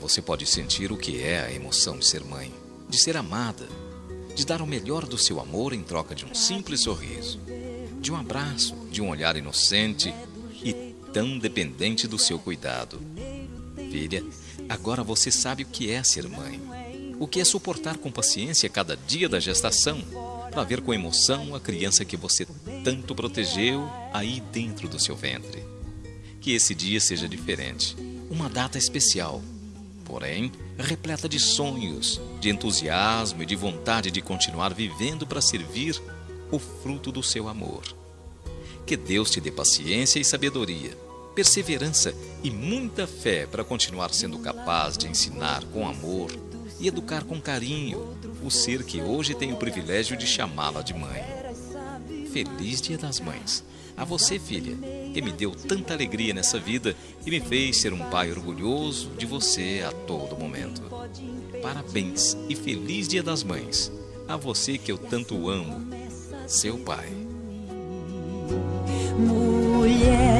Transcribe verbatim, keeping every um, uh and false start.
você pode sentir o que é a emoção de ser mãe, de ser amada, de dar o melhor do seu amor em troca de um simples sorriso, de um abraço, de um olhar inocente e tão dependente do seu cuidado. Filha, agora você sabe o que é ser mãe, o que é suportar com paciência cada dia da gestação, para ver com emoção a criança que você tanto protegeu aí dentro do seu ventre. Que esse dia seja diferente, uma data especial, porém repleta de sonhos, de entusiasmo e de vontade de continuar vivendo para servir o fruto do seu amor. Que Deus te dê paciência e sabedoria, perseverança e muita fé para continuar sendo capaz de ensinar com amor e educar com carinho o ser que hoje tem o privilégio de chamá-la de mãe. Feliz Dia das Mães! A você, filha, que me deu tanta alegria nessa vida e me fez ser um pai orgulhoso de você a todo momento. Parabéns e feliz Dia das Mães! A você que eu tanto amo, seu pai. Mulher